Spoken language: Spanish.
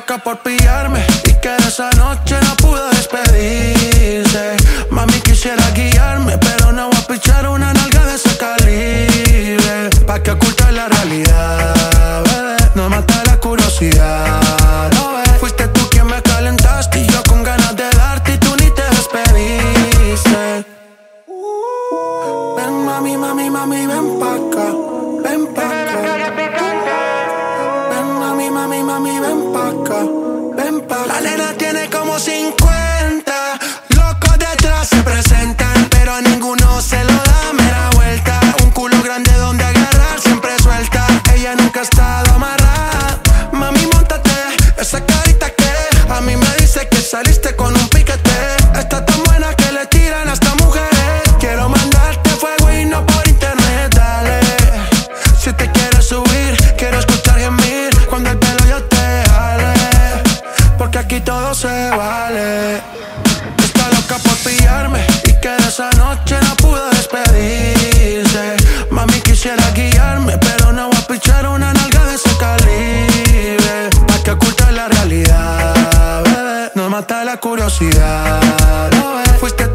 loca por pillarme y que de esa noche no pudo despedirse. Mami quisiera guiarme, pero no voy a pichar una nalga de ese calibre. Pa' que ocultar la realidad, bebé, no mata la curiosidad, no ves. Fuiste tú quien me calentaste y yo con ganas de darte y tú ni te despediste. Ven mami, mami, mami, ven pa' acá, ven pa' acá. Ven mami, mami, mami, ven pa' acá, ven pa' acá. La nena tiene como 50, locos detrás se presentan, pero a ninguno se lo da mera vuelta. Un culo grande donde agarrar, siempre suelta. Ella nunca ha estado amarrada. Mami, móntate, esa carita que a mí me dice que saliste con un piquete. Está tan buena que le tiran hasta mujeres. Quiero mandarte fuego y no por internet, dale. Si te quieres subir, quiero escuchar gemir cuando el pelo yo te jale, porque aquí todo se vale. Está loca por pillarme y que de esa noche no pudo despedirse. Mami quisiera guiarme, pero no voy a pichar una nalga de ese calibre. Pa' que ocultar la realidad, bebé, no mata la curiosidad, no ves. Fuiste